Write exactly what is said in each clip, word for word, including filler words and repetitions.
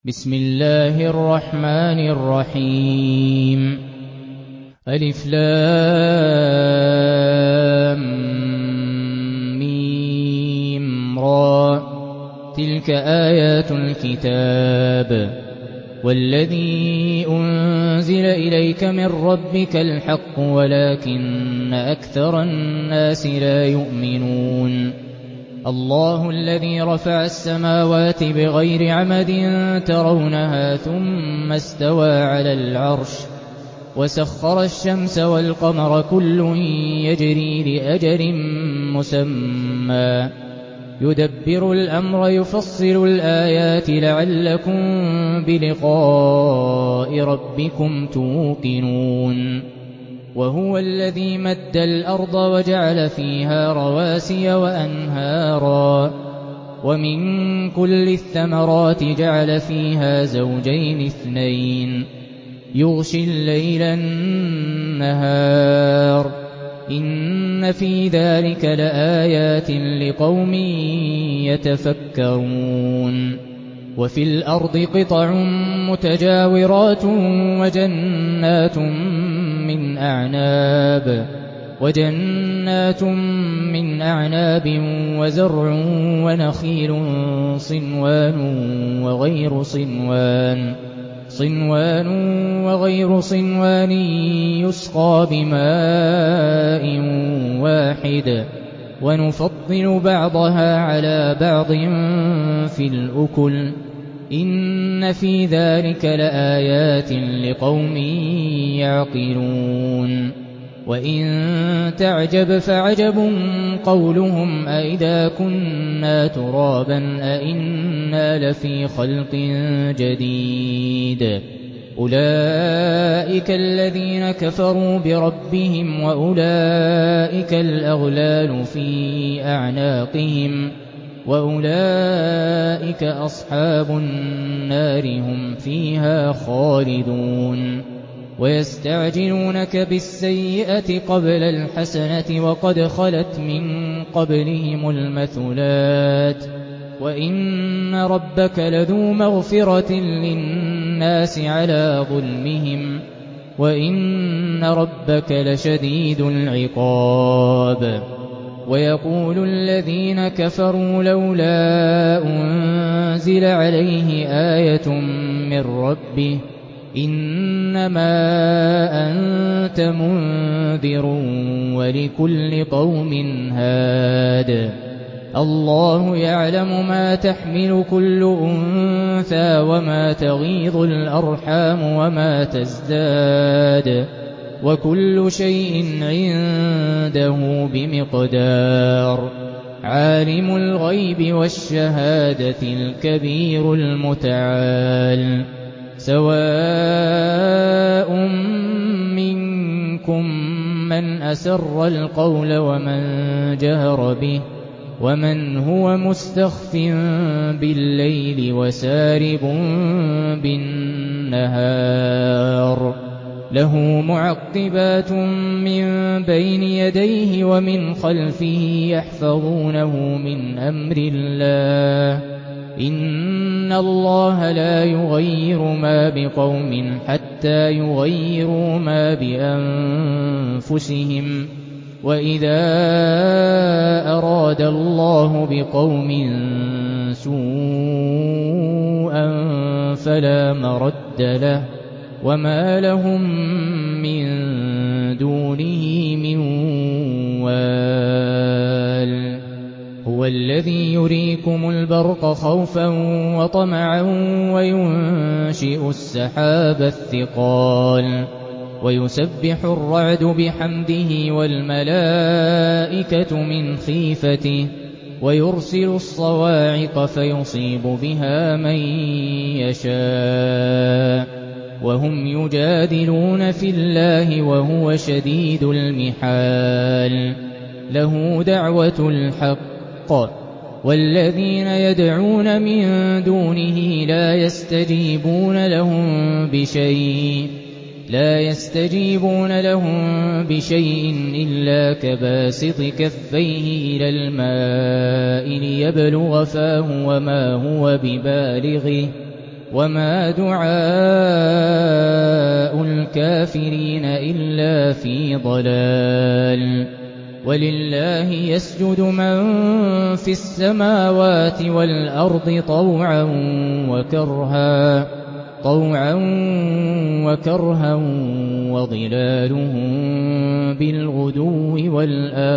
بسم الله الرحمن الرحيم ألف لام ميم را تلك آيات الكتاب والذي أنزل إليك من ربك الحق ولكن أكثر الناس لا يؤمنون الله الذي رفع السماوات بغير عمد ترونها ثم استوى على العرش وسخر الشمس والقمر كل يجري لأجل مسمى يدبر الأمر يفصل الآيات لعلكم بلقاء ربكم توقنون وهو الذي مد الأرض وجعل فيها رواسي وأنهارا ومن كل الثمرات جعل فيها زوجين اثنين يغشي الليل النهار إن في ذلك لآيات لقوم يتفكرون وفي الأرض قطع متجاورات وجنات من أعناب وجنات من أعناب وزرع ونخيل صنوان وغير صنوان صنوان وغير صنوان يسقى بماء واحد ونفضل بعضها على بعض في الأكل إن في ذلك لآيات لقوم يعقلون وإن تعجب فعجب قولهم أئذا كنا ترابا أئنا لفي خلق جديد أولئك الذين كفروا بربهم وأولئك الأغلال في أعناقهم وأولئك أصحاب النار هم فيها خالدون ويستعجلونك بالسيئة قبل الحسنة وقد خلت من قبلهم المثلات وإن ربك لذو مغفرة للناس على ظلمهم وإن ربك لشديد العقاب ويقول الذين كفروا لولا أنزل عليه آية من ربه إنما أنت منذر ولكل قوم هاد الله يعلم ما تحمل كل أنثى وما تغيض الأرحام وما تزداد وكل شيء عنده بمقدار عالم الغيب والشهادة الكبير المتعال سواء منكم من أسر القول ومن جهر به ومن هو مستخف بالليل وسارب بالنهار له معقبات من بين يديه ومن خلفه يحفظونه من أمر الله إن الله لا يغير ما بقوم حتى يغيروا ما بأنفسهم وإذا أراد الله بقوم سوءا فلا مرد له وما لهم من دونه من وال هو الذي يريكم البرق خوفا وطمعا وينشئ السحاب الثقال ويسبح الرعد بحمده والملائكة من خيفته ويرسل الصواعق فيصيب بها من يشاء وهم يجادلون في الله وهو شديد المحال له دعوة الحق والذين يدعون من دونه لا يستجيبون لهم بشيء لا يستجيبون لهم بشيء إلا كباسط كفيه إلى الماء ليبلغ فاه وما هو ببالغه وما دعاء الكافرين إلا في ضلال ولله يسجد من في السماوات والأرض طوعا وكرها طوعا وكرها وظلالهم بالغدو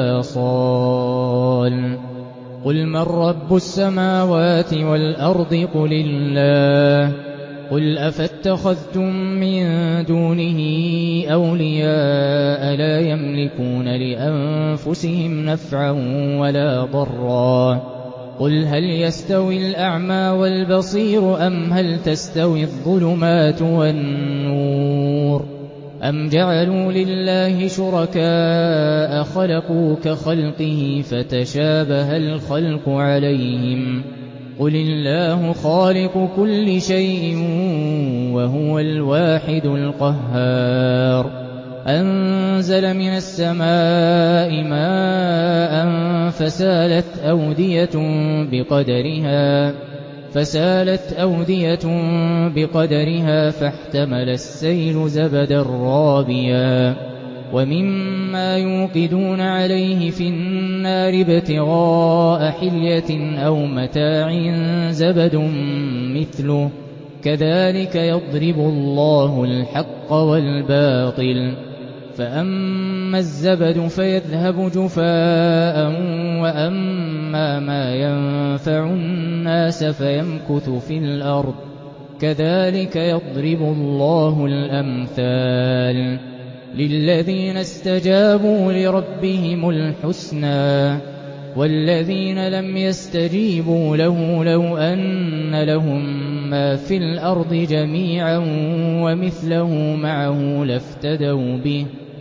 والآصال قل من رب السماوات والأرض قل الله قل أفاتخذتم من دونه أولياء لا يملكون لأنفسهم نفعا ولا ضرا قل هل يستوي الأعمى والبصير أم هل تستوي الظلمات والنور أم جعلوا لله شركاء خلقوا كخلقه فتشابه الخلق عليهم قل الله خالق كل شيء وهو الواحد القهار أنزل من السماء ماء فسالت أودية بقدرها فسالت أودية بقدرها فاحتمل السيل زبدا رابيا ومما يوقدون عليه في النار ابتغاء حلية أو متاع زبد مثله كذلك يضرب الله الحق والباطل فأما الزبد فيذهب جفاء وأما ما ينفع الناس فيمكث في الأرض كذلك يضرب الله الأمثال للذين استجابوا لربهم الحسنى والذين لم يستجيبوا له لو أن لهم ما في الأرض جميعا ومثله معه لافتدوا به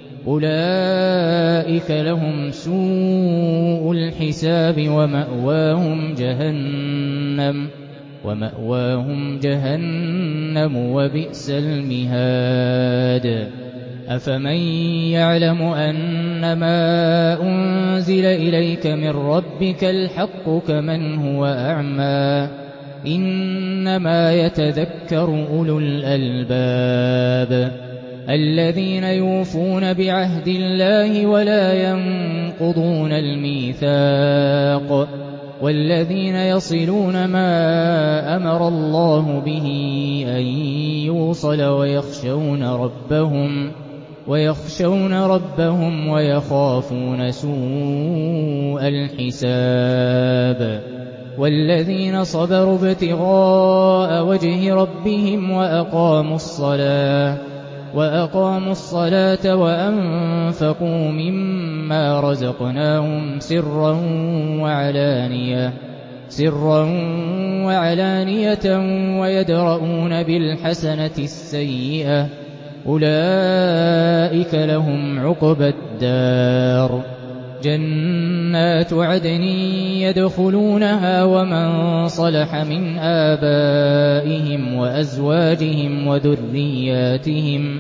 أولئك لهم سوء الحساب ومأواهم جهنم ومأواهم جهنم وبئس المهاد أفمن يعلم أنما أنزل إليك من ربك الحق كمن هو أعمى إنما يتذكر أولو الألباب الذين يوفون بعهد الله ولا ينقضون الميثاق والذين يصلون ما أمر الله به أن يوصل ويخشون ربهم ويخشون ربهم ويخافون سوء الحساب والذين صبروا ابتغاء وجه ربهم وأقاموا الصلاة وأقاموا الصلاة وأنفقوا مما رزقناهم سرا وعلانية سرا وعلانية ويدرؤون بالحسنة السيئة أولئك لهم عقبى الدار جنات عدن يدخلونها ومن صلح من آبائهم وأزواجهم وذرياتهم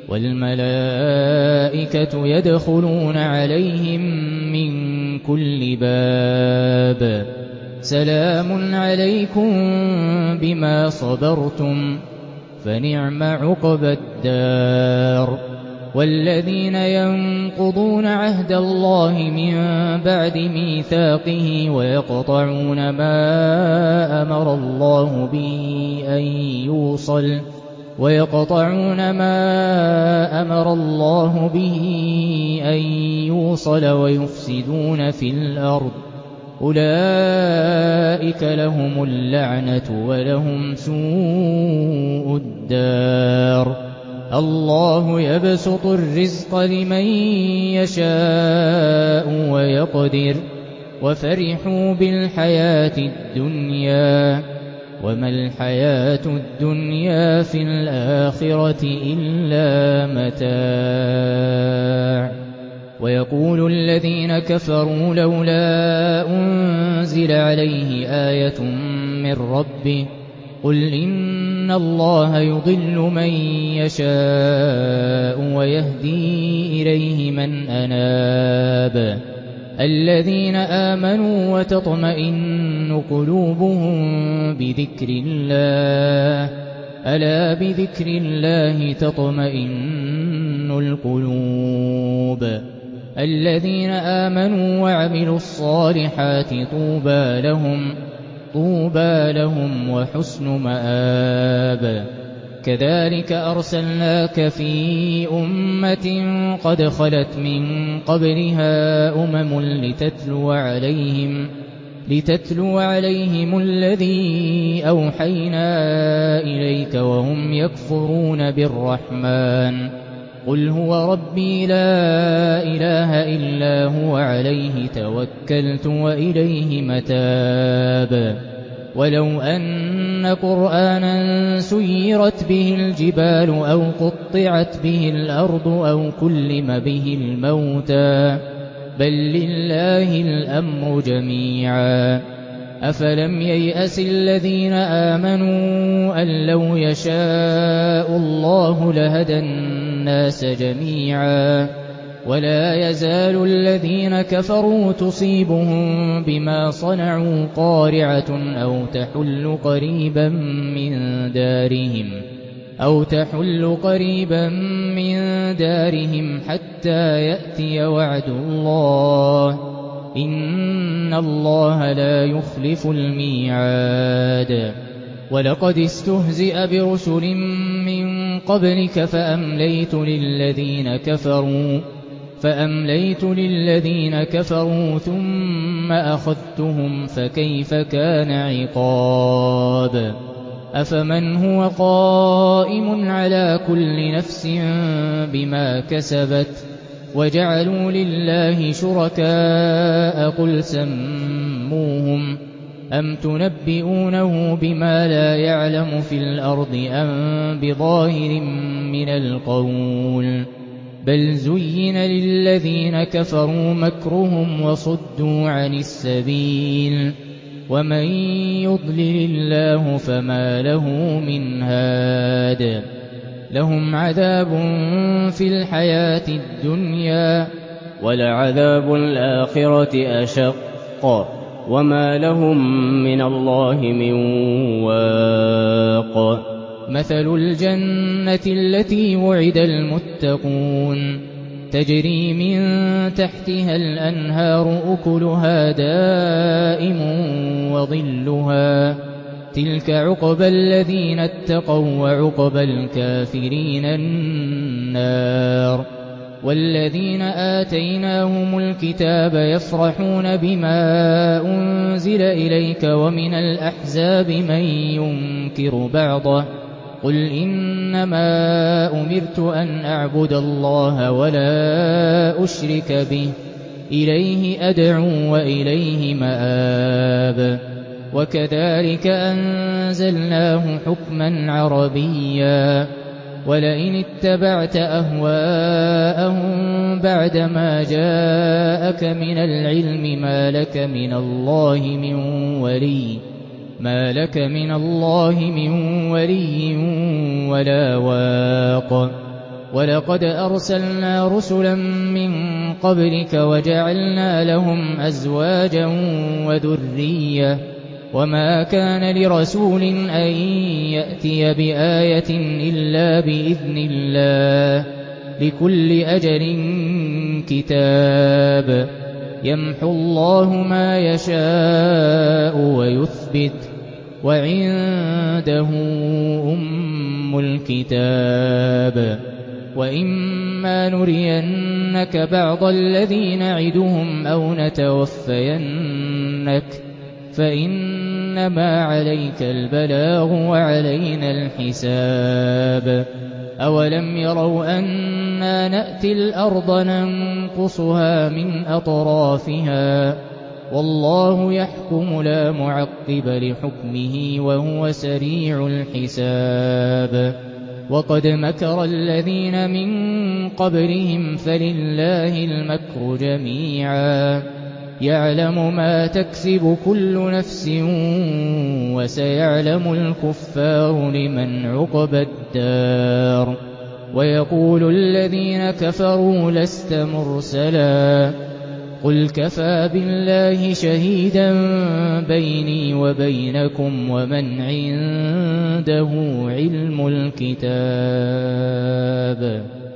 والملائكة يدخلون عليهم من كل باب سلام عليكم بما صبرتم فنعم عقبى الدار والذين ينقضون عهد الله من بعد ميثاقه ويقطعون ما أمر الله به أن يوصل ويقطعون ما أمر الله به أن يوصل ويفسدون في الأرض أولئك لهم اللعنة ولهم سوء الدار الله يبسط الرزق لمن يشاء ويقدر وفرحوا بالحياة الدنيا وما الحياة الدنيا في الآخرة إلا متاع ويقول الذين كفروا لولا أنزل عليه آية من ربه قل إن الله يضل من يشاء ويهدي إليه من أناب الذين آمنوا وتطمئن قلوبهم بذكر الله ألا بذكر الله تطمئن القلوب الذين آمنوا وعملوا الصالحات طوبى لهم طوبى لهم وحسن مآب كذلك أرسلناك في أمة قد خلت من قبلها أمم لتتلو عليهم لتتلو عليهم الذي أوحينا إليك وهم يكفرون بالرحمن قل هو ربي لا إله إلا هو عليه توكلت وإليه متاب ولو أن قرآنا سيرت به الجبال أو قطعت به الأرض أو كلم به الموتى بل لله الأمر جميعا أفلم ييأس الذين آمنوا أن لو يشاء الله لهدى الناس جميعا ولا يزال الذين كفروا تصيبهم بما صنعوا قارعة أو تحل قريبا من دارهم أو تحل قريبا من دارهم حتى يأتي وعد الله إن الله لا يخلف الميعاد ولقد استهزئ برسل من قبلك فأمليت للذين كفروا فأمليت للذين كفروا ثم أخذتهم فكيف كان عقاب أفمن هو قائم على كل نفس بما كسبت وجعلوا لله شركاء قل سموهم أم تنبئونه بما لا يعلم في الأرض أم بظاهر من القول بل زين للذين كفروا مكرهم وصدوا عن السبيل ومن يضلل الله فما له من هاد لهم عذاب في الحياة الدنيا ولعذاب الآخرة أشق وما لهم من الله من واق مثل الجنة التي وعد المتقون تجري من تحتها الأنهار أكلها دائم وظلها تلك عقبى الذين اتقوا وعقبى الكافرين النار والذين آتيناهم الكتاب يفرحون بما أنزل إليك ومن الأحزاب من ينكر بعضه قل إنما أمرت أن أعبد الله ولا أشرك به إليه أدعو وإليه مآب وكذلك أنزلناه حكما عربيا ولئن اتبعت أهواءهم بعدما جاءك من العلم ما لك من الله من ولي ما لك من الله من ولي ولا واق ولقد أرسلنا رسلا من قبلك وجعلنا لهم أزواجا وذرية وما كان لرسول أن يأتي بآية إلا بإذن الله لكل أجل كتاب يمحو الله ما يشاء ويثبت وعنده أم الكتاب وإما نرينك بعض الذي نعدهم أو نتوفينك فإنما عليك البلاغ وعلينا الحساب أولم يروا أنا نأتي الأرض ننقصها من أطرافها والله يحكم لا معقب لحكمه وهو سريع الحساب وقد مكر الذين من قبلهم فلله المكر جميعا يعلم ما تكسب كل نفس وسيعلم الكفار لمن عقبى الدار ويقول الذين كفروا لست مرسلا قُلْ كَفَىٰ بِاللَّهِ شَهِيدًا بَيْنِي وَبَيْنَكُمْ وَمَنْ عِندَهُ عِلْمُ الْكِتَابِ